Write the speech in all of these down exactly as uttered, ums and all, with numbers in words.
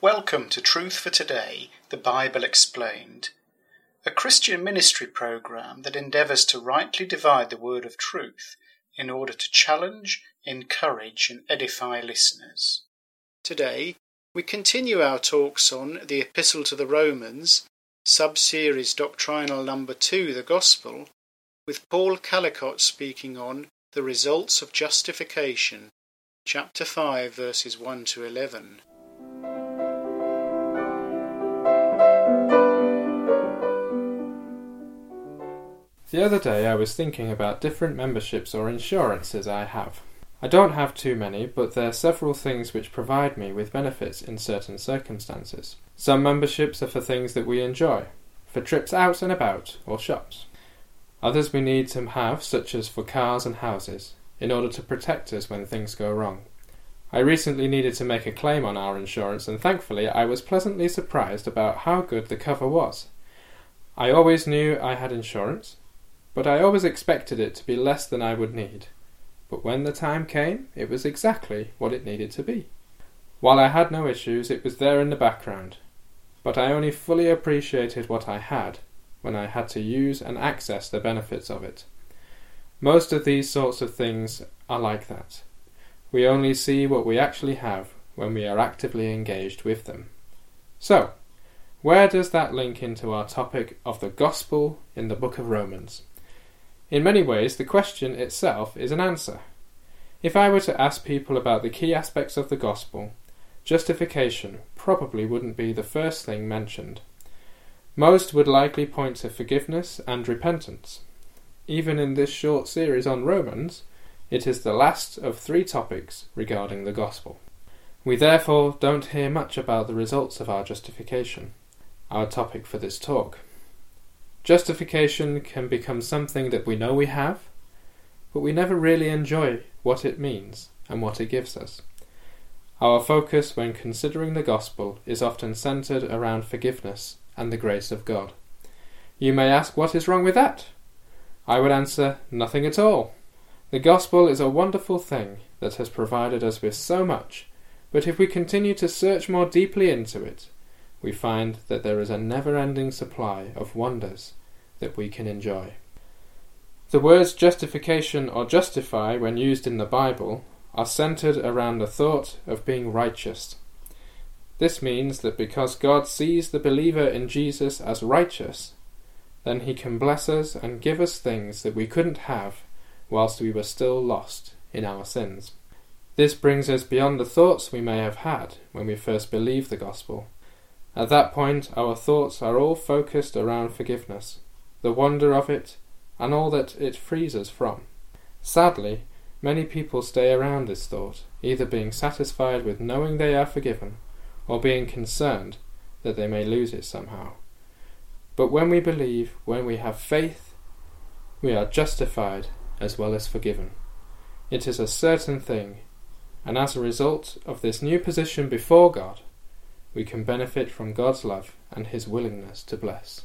Welcome to Truth for Today, the Bible Explained, a Christian ministry program that endeavours to rightly divide the word of truth in order to challenge, encourage and edify listeners. Today, we continue our talks on the Epistle to the Romans, sub-series doctrinal number two, the Gospel, with Paul Callicott speaking on the results of justification, chapter five, verses one to eleven. The other day I was thinking about different memberships or insurances I have. I don't have too many, but there are several things which provide me with benefits in certain circumstances. Some memberships are for things that we enjoy, for trips out and about, or shops. Others we need to have, such as for cars and houses, in order to protect us when things go wrong. I recently needed to make a claim on our insurance, and thankfully I was pleasantly surprised about how good the cover was. I always knew I had insurance, but I always expected it to be less than I would need. But when the time came, it was exactly what it needed to be. While I had no issues, it was there in the background, but I only fully appreciated what I had when I had to use and access the benefits of it. Most of these sorts of things are like that. We only see what we actually have when we are actively engaged with them. So, where does that link into our topic of the gospel in the book of Romans? In many ways, the question itself is an answer. If I were to ask people about the key aspects of the gospel, justification probably wouldn't be the first thing mentioned. Most would likely point to forgiveness and repentance. Even in this short series on Romans, it is the last of three topics regarding the gospel. We therefore don't hear much about the results of our justification, our topic for this talk. Justification can become something that we know we have, but we never really enjoy what it means and what it gives us. Our focus when considering the gospel is often centered around forgiveness and the grace of God. You may ask, what is wrong with that? I would answer, nothing at all. The gospel is a wonderful thing that has provided us with so much, but if we continue to search more deeply into it, we find that there is a never-ending supply of wonders that we can enjoy. The words justification or justify, when used in the Bible, are centered around the thought of being righteous. This means that because God sees the believer in Jesus as righteous, then he can bless us and give us things that we couldn't have whilst we were still lost in our sins. This brings us beyond the thoughts we may have had when we first believed the gospel. At that point, our thoughts are all focused around forgiveness, the wonder of it, and all that it frees us from. Sadly, many people stay around this thought, either being satisfied with knowing they are forgiven, or being concerned that they may lose it somehow. But when we believe, when we have faith, we are justified as well as forgiven. It is a certain thing, and as a result of this new position before God, we can benefit from God's love and his willingness to bless.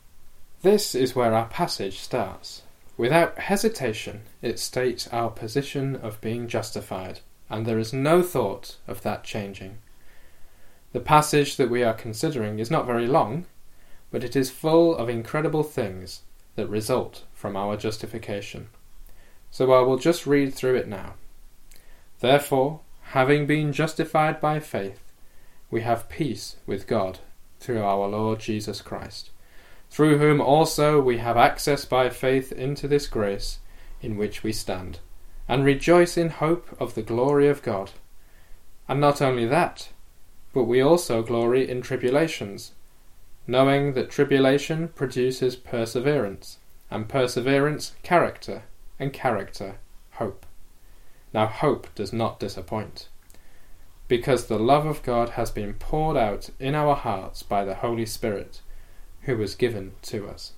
This is where our passage starts. Without hesitation, it states our position of being justified, and there is no thought of that changing. The passage that we are considering is not very long, but it is full of incredible things that result from our justification. So I will just read through it now. Therefore, having been justified by faith, we have peace with God through our Lord Jesus Christ, through whom also we have access by faith into this grace in which we stand, and rejoice in hope of the glory of God. And not only that, but we also glory in tribulations, knowing that tribulation produces perseverance, and perseverance character, and character hope. Now hope does not disappoint, because the love of God has been poured out in our hearts by the Holy Spirit, who was given to us.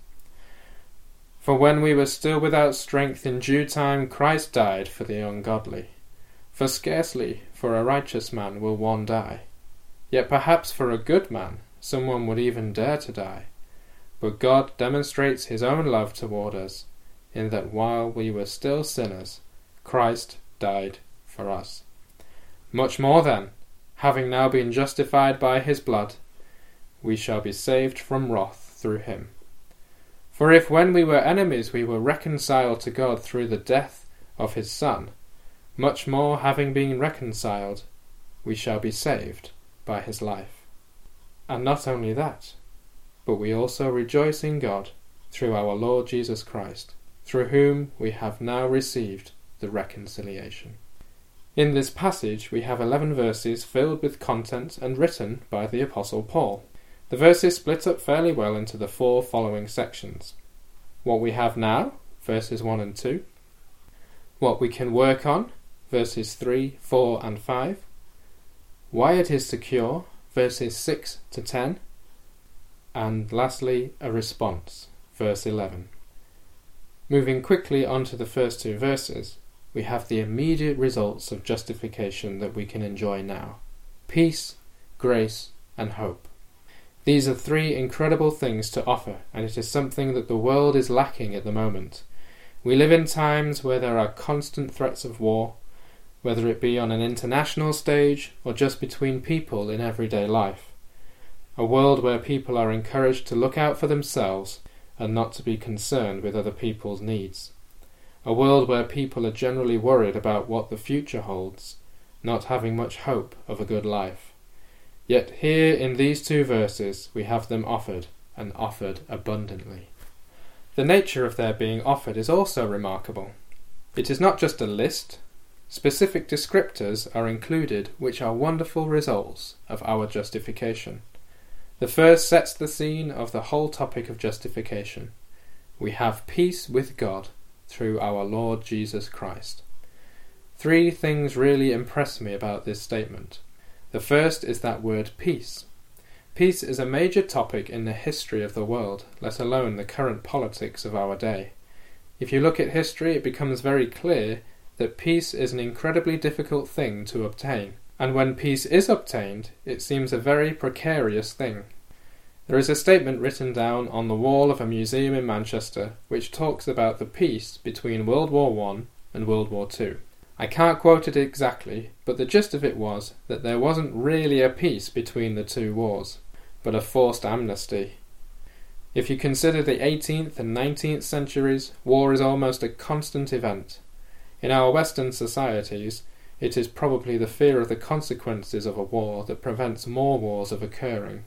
For when we were still without strength, in due time Christ died for the ungodly. For scarcely for a righteous man will one die, yet perhaps for a good man someone would even dare to die. But God demonstrates his own love toward us, in that while we were still sinners, Christ died for us. Much more then, having now been justified by his blood, we shall be saved from wrath through him. For if when we were enemies we were reconciled to God through the death of his Son, much more having been reconciled, we shall be saved by his life. And not only that, but we also rejoice in God through our Lord Jesus Christ, through whom we have now received the reconciliation. In this passage we have eleven verses filled with content and written by the Apostle Paul. The verses split up fairly well into the four following sections. What we have now, verses one and two. What we can work on, verses three, four and five. Why it is secure, verses six to ten. And lastly, a response, verse eleven. Moving quickly on to the first two verses, we have the immediate results of justification that we can enjoy now. Peace, grace, and hope. These are three incredible things to offer, and it is something that the world is lacking at the moment. We live in times where there are constant threats of war, whether it be on an international stage or just between people in everyday life. A world where people are encouraged to look out for themselves and not to be concerned with other people's needs. A world where people are generally worried about what the future holds, not having much hope of a good life. Yet here in these two verses we have them offered, and offered abundantly. The nature of their being offered is also remarkable. It is not just a list. Specific descriptors are included which are wonderful results of our justification. The first sets the scene of the whole topic of justification. We have peace with God through our Lord Jesus Christ. Three things really impress me about this statement. The first is that word peace. Peace is a major topic in the history of the world, let alone the current politics of our day. If you look at history, it becomes very clear that peace is an incredibly difficult thing to obtain, and when peace is obtained, it seems a very precarious thing. There is a statement written down on the wall of a museum in Manchester which talks about the peace between World War One and World War Two. I can't quote it exactly, but the gist of it was that there wasn't really a peace between the two wars, but a forced amnesty. If you consider the eighteenth and nineteenth centuries, war is almost a constant event. In our Western societies, it is probably the fear of the consequences of a war that prevents more wars of occurring.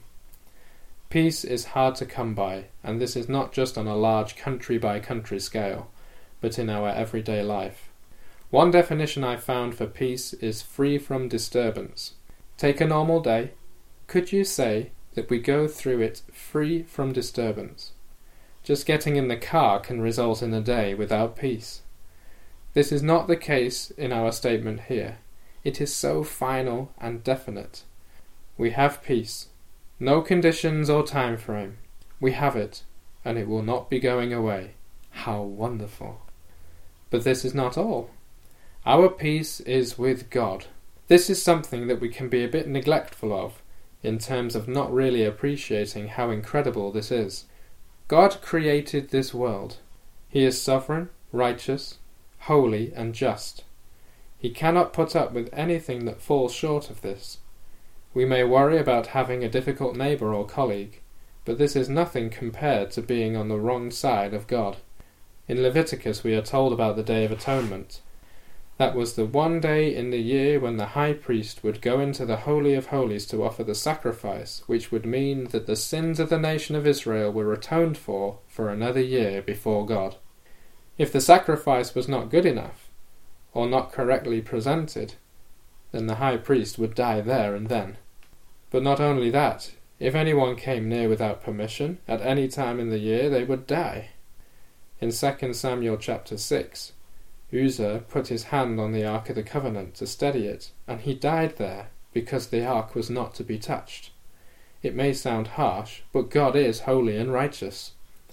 Peace is hard to come by, and this is not just on a large country-by-country scale, but in our everyday life. One definition I found for peace is free from disturbance. Take a normal day. Could you say that we go through it free from disturbance? Just getting in the car can result in a day without peace. This is not the case in our statement here. It is so final and definite. We have peace. No conditions or time frame. We have it, and it will not be going away. How wonderful. But this is not all. Our peace is with God. This is something that we can be a bit neglectful of, in terms of not really appreciating how incredible this is. God created this world. He is sovereign, righteous, holy, and just. He cannot put up with anything that falls short of this. We may worry about having a difficult neighbour or colleague, but this is nothing compared to being on the wrong side of God. In Leviticus we are told about the Day of Atonement. That was the one day in the year when the high priest would go into the Holy of Holies to offer the sacrifice, which would mean that the sins of the nation of Israel were atoned for for another year before God. If the sacrifice was not good enough, or not correctly presented, then the high priest would die there and then. But not only that, if anyone came near without permission, at any time in the year they would die. In Second Samuel chapter six, Uzzah put his hand on the Ark of the Covenant to steady it, and he died there because the Ark was not to be touched. It may sound harsh, but God is holy and righteous.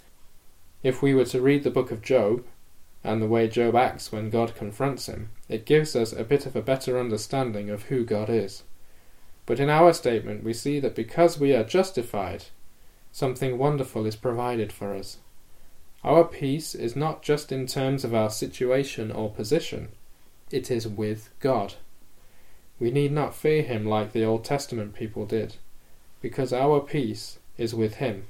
If we were to read the book of Job, and the way Job acts when God confronts him, it gives us a bit of a better understanding of who God is. But in our statement we see that because we are justified, something wonderful is provided for us. Our peace is not just in terms of our situation or position, it is with God. we need not fear him like the Old Testament people did, because our peace is with him.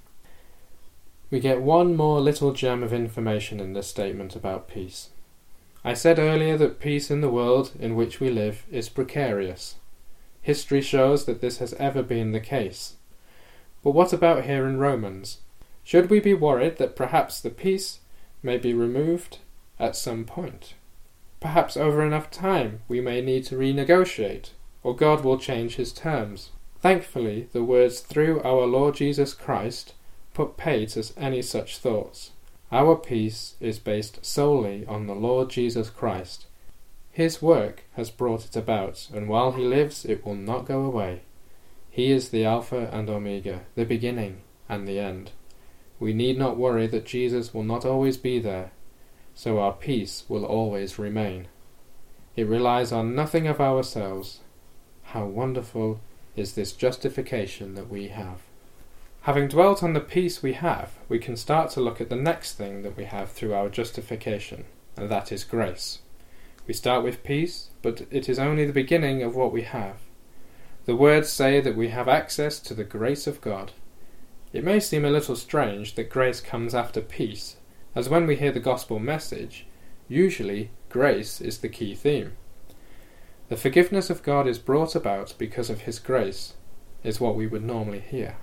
We get one more little gem of information in this statement about peace. I said earlier that peace in the world in which we live is precarious. History shows that this has ever been the case. But what about here in Romans? Should we be worried that perhaps the peace may be removed at some point? Perhaps over enough time we may need to renegotiate, or God will change his terms. Thankfully, the words "through our Lord Jesus Christ" put paid to any such thoughts. Our peace is based solely on the Lord Jesus Christ. His work has brought it about, and while he lives it will not go away. He is the Alpha and Omega, the beginning and the end. We need not worry that Jesus will not always be there, so our peace will always remain. It relies on nothing of ourselves. How wonderful is this justification that we have. Having dwelt on the peace we have, we can start to look at the next thing that we have through our justification, and that is grace. We start with peace, but it is only the beginning of what we have. The words say that we have access to the grace of God. It may seem a little strange that grace comes after peace, as when we hear the gospel message, usually grace is the key theme. The forgiveness of God is brought about because of his grace, is what we would normally hear.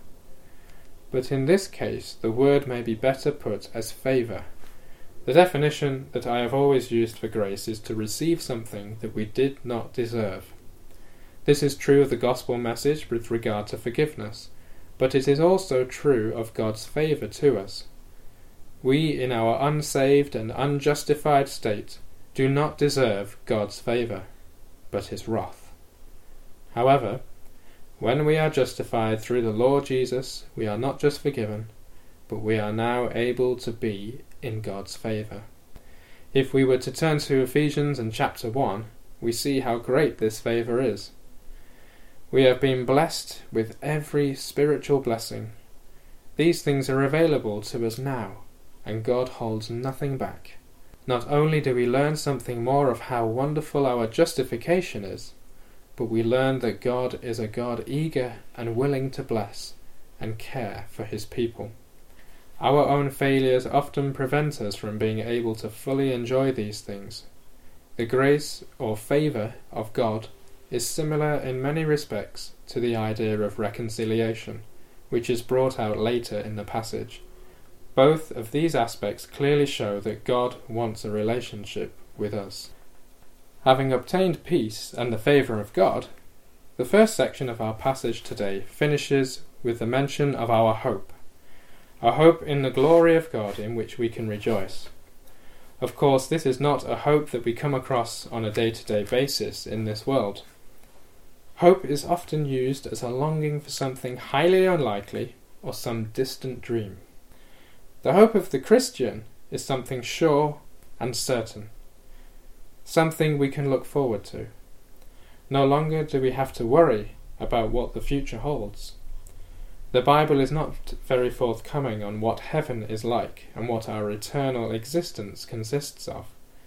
But in this case, the word may be better put as favour. The definition that I have always used for grace is to receive something that we did not deserve. This is true of the gospel message with regard to forgiveness, but it is also true of God's favour to us. We, in our unsaved and unjustified state, do not deserve God's favour, but his wrath. However, when we are justified through the Lord Jesus, we are not just forgiven, but we are now able to be in God's favour. If we were to turn to Ephesians and chapter one, we see how great this favour is. We have been blessed with every spiritual blessing. These things are available to us now, and God holds nothing back. Not only do we learn something more of how wonderful our justification is, but we learn that God is a God eager and willing to bless and care for his people. Our own failures often prevent us from being able to fully enjoy these things. The grace or favour of God is similar in many respects to the idea of reconciliation, which is brought out later in the passage. Both of these aspects clearly show that God wants a relationship with us. Having obtained peace and the favour of God, the first section of our passage today finishes with the mention of our hope, a hope in the glory of God in which we can rejoice. Of course, this is not a hope that we come across on a day-to-day basis in this world. Hope is often used as a longing for something highly unlikely or some distant dream. The hope of the Christian is something sure and certain, something we can look forward to. No longer do we have to worry about what the future holds. The Bible is not very forthcoming on what heaven is like and what our eternal existence consists of,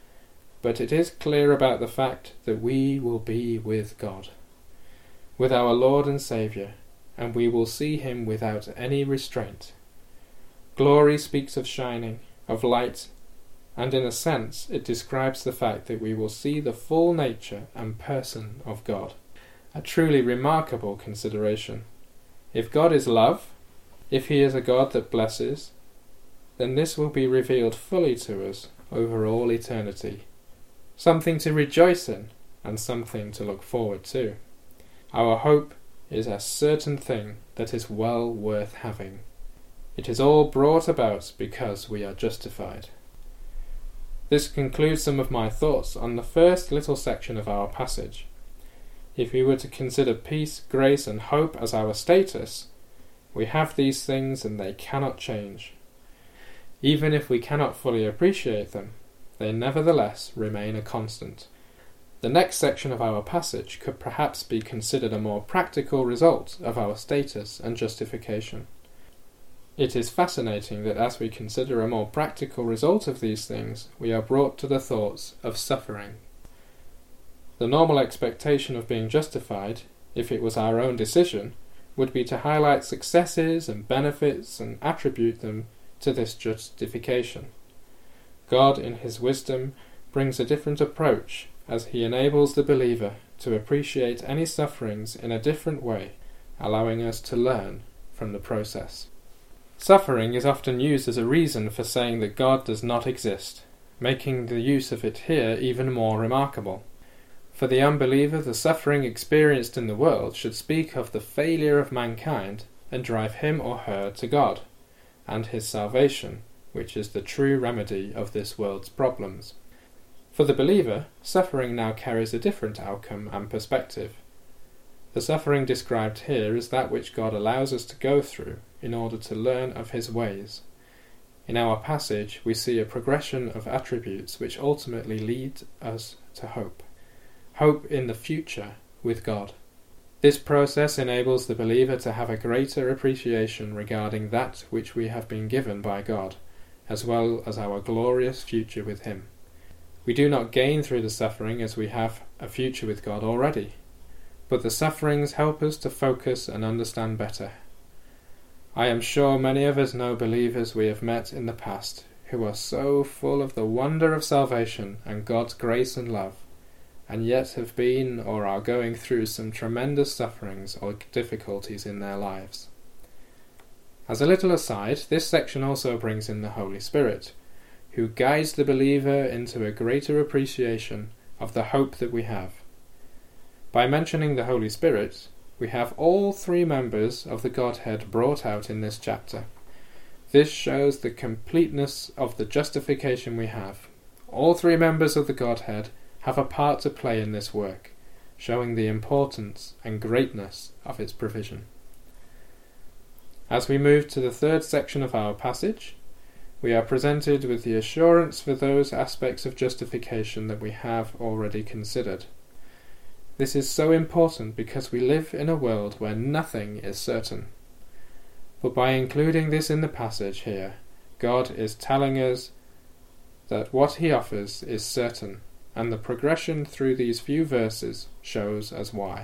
but it is clear about the fact that we will be with God, with our Lord and Saviour, and we will see him without any restraint. Glory speaks of shining, of light, and in a sense it describes the fact that we will see the full nature and person of God. A truly remarkable consideration. If God is love, if he is a God that blesses, then this will be revealed fully to us over all eternity. Something to rejoice in and something to look forward to. Our hope is a certain thing that is well worth having. It is all brought about because we are justified. This concludes some of my thoughts on the first little section of our passage. If we were to consider peace, grace, and hope as our status, we have these things and they cannot change. Even if we cannot fully appreciate them, they nevertheless remain a constant. The next section of our passage could perhaps be considered a more practical result of our status and justification. It is fascinating that as we consider a more practical result of these things, we are brought to the thoughts of suffering. The normal expectation of being justified, if it was our own decision, would be to highlight successes and benefits and attribute them to this justification. God, in his wisdom, brings a different approach as he enables the believer to appreciate any sufferings in a different way, allowing us to learn from the process. Suffering is often used as a reason for saying that God does not exist, making the use of it here even more remarkable. For the unbeliever, the suffering experienced in the world should speak of the failure of mankind and drive him or her to God, and his salvation, which is the true remedy of this world's problems. For the believer, suffering now carries a different outcome and perspective. The suffering described here is that which God allows us to go through in order to learn of his ways. In our passage, we see a progression of attributes which ultimately lead us to hope. Hope in the future with God. This process enables the believer to have a greater appreciation regarding that which we have been given by God, as well as our glorious future with him. We do not gain through the suffering as we have a future with God already, but the sufferings help us to focus and understand better. I am sure many of us know believers we have met in the past who are so full of the wonder of salvation and God's grace and love, and yet have been or are going through some tremendous sufferings or difficulties in their lives. As a little aside, this section also brings in the Holy Spirit, who guides the believer into a greater appreciation of the hope that we have. By mentioning the Holy Spirit, we have all three members of the Godhead brought out in this chapter. This shows the completeness of the justification we have. All three members of the Godhead have a part to play in this work, showing the importance and greatness of its provision. As we move to the third section of our passage, we are presented with the assurance for those aspects of justification that we have already considered. This is so important because we live in a world where nothing is certain. But by including this in the passage here, God is telling us that what he offers is certain, and the progression through these few verses shows us why.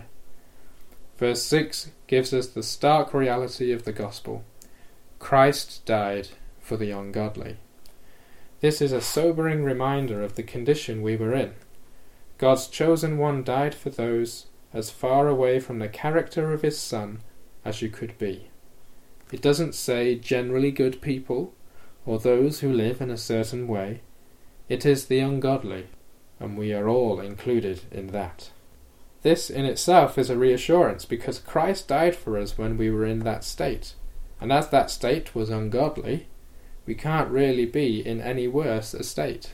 Verse six gives us the stark reality of the gospel. Christ died for the ungodly. This is a sobering reminder of the condition we were in. God's chosen one died for those as far away from the character of his Son as you could be. It doesn't say generally good people or those who live in a certain way. It is the ungodly, and we are all included in that. This in itself is a reassurance because Christ died for us when we were in that state, and as that state was ungodly, we can't really be in any worse a state.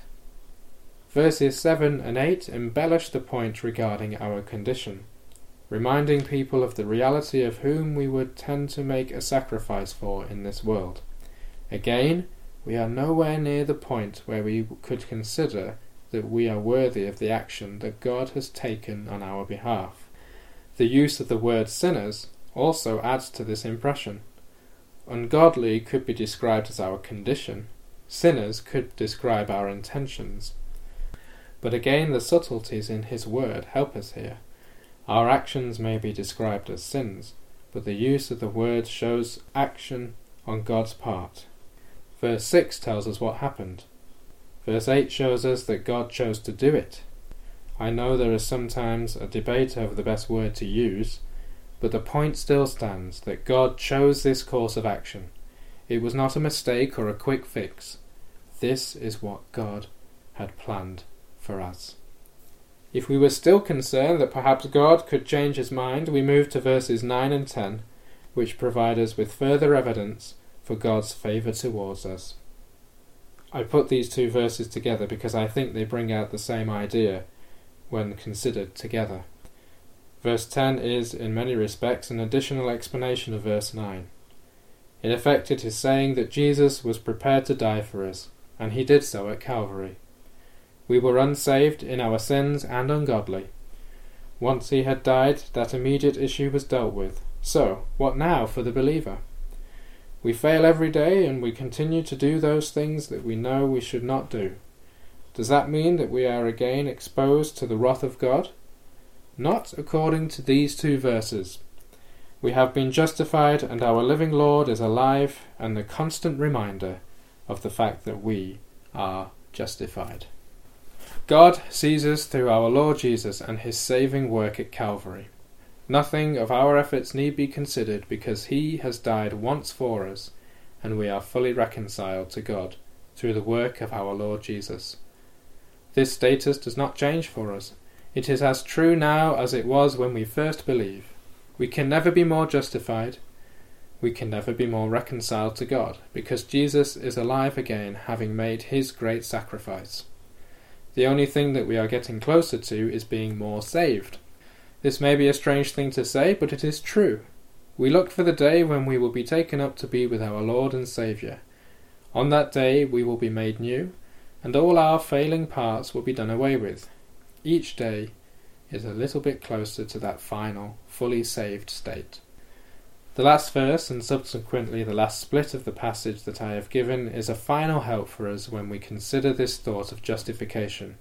Verses seven and eight embellish the point regarding our condition, reminding people of the reality of whom we would tend to make a sacrifice for in this world. Again, we are nowhere near the point where we could consider that we are worthy of the action that God has taken on our behalf. The use of the word sinners also adds to this impression. Ungodly could be described as our condition. Sinners could describe our intentions. But again, the subtleties in his word help us here. Our actions may be described as sins, but the use of the word shows action on God's part. Verse six tells us what happened. Verse eight shows us that God chose to do it. I know there is sometimes a debate over the best word to use, but the point still stands that God chose this course of action. It was not a mistake or a quick fix. This is what God had planned for us. If we were still concerned that perhaps God could change his mind, we move to verses nine and ten, which provide us with further evidence for God's favour towards us. I put these two verses together because I think they bring out the same idea when considered together. Verse ten is, in many respects, an additional explanation of verse nine. In effect, it is saying that Jesus was prepared to die for us, and he did so at Calvary. We were unsaved in our sins and ungodly. Once he had died, that immediate issue was dealt with. So, what now for the believer? We fail every day, and we continue to do those things that we know we should not do. Does that mean that we are again exposed to the wrath of God? not according to these two verses. We have been justified, and our living Lord is alive and a constant reminder of the fact that we are justified. God sees us through our Lord Jesus and his saving work at Calvary. Nothing of our efforts need be considered, because he has died once for us, and we are fully reconciled to God through the work of our Lord Jesus. This status does not change for us. It is as true now as it was when we first believed. We can never be more justified. We can never be more reconciled to God, because Jesus is alive again, having made his great sacrifice. The only thing that we are getting closer to is being more saved. This may be a strange thing to say, but it is true. We look for the day when we will be taken up to be with our Lord and Saviour. On that day we will be made new, and all our failing parts will be done away with. Each day is a little bit closer to that final, fully saved state. The last verse, and subsequently the last split of the passage that I have given, is a final help for us when we consider this thought of justification.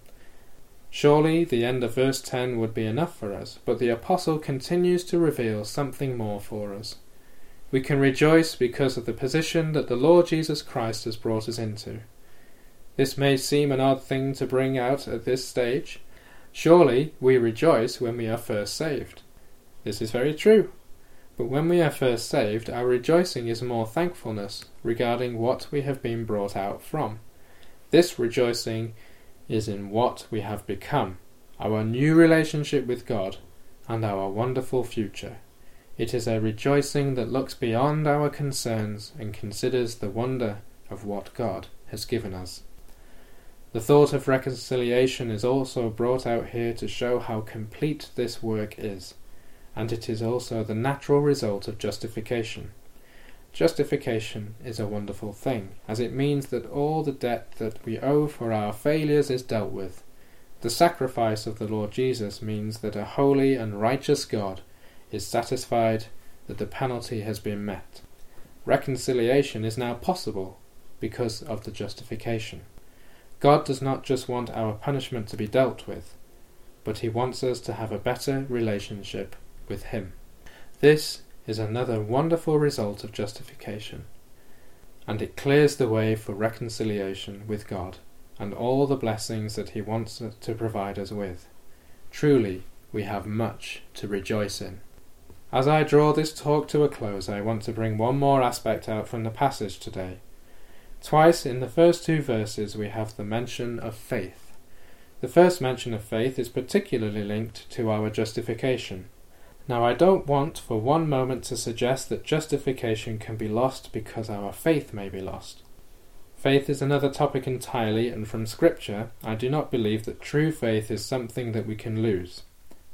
Surely the end of verse ten would be enough for us, but the Apostle continues to reveal something more for us. We can rejoice because of the position that the Lord Jesus Christ has brought us into. This may seem an odd thing to bring out at this stage. Surely we rejoice when we are first saved. This is very true. But when we are first saved, our rejoicing is more thankfulness regarding what we have been brought out from. This rejoicing is in what we have become, our new relationship with God, and our wonderful future. It is a rejoicing that looks beyond our concerns and considers the wonder of what God has given us. The thought of reconciliation is also brought out here to show how complete this work is, and it is also the natural result of justification. Justification is a wonderful thing, as it means that all the debt that we owe for our failures is dealt with. The sacrifice of the Lord Jesus means that a holy and righteous God is satisfied that the penalty has been met. Reconciliation is now possible because of the justification. God does not just want our punishment to be dealt with, but he wants us to have a better relationship with him. This is another wonderful result of justification, and it clears the way for reconciliation with God and all the blessings that he wants to provide us with. Truly, we have much to rejoice in. As I draw this talk to a close, I want to bring one more aspect out from the passage today. Twice in the first two verses we have the mention of faith. The first mention of faith is particularly linked to our justification. Now, I don't want for one moment to suggest that justification can be lost because our faith may be lost. Faith is another topic entirely, and from Scripture I do not believe that true faith is something that we can lose.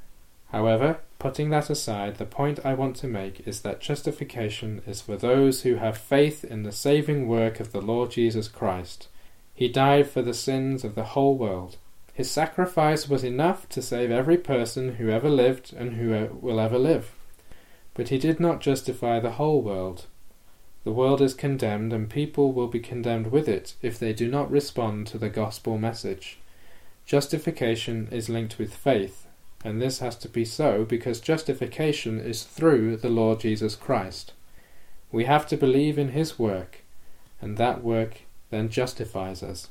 However, putting that aside, the point I want to make is that justification is for those who have faith in the saving work of the Lord Jesus Christ. He died for the sins of the whole world. His sacrifice was enough to save every person who ever lived and who will ever live. But he did not justify the whole world. The world is condemned, and people will be condemned with it if they do not respond to the gospel message. Justification is linked with faith, and this has to be so because justification is through the Lord Jesus Christ. We have to believe in his work, and that work then justifies us.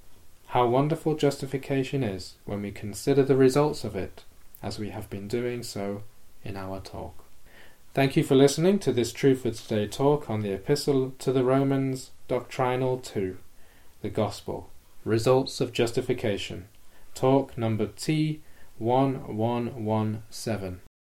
How wonderful justification is when we consider the results of it, as we have been doing so in our talk. Thank you for listening to this True for Today talk on the Epistle to the Romans, Doctrinal two, the Gospel, Results of Justification, talk number T one one one seven.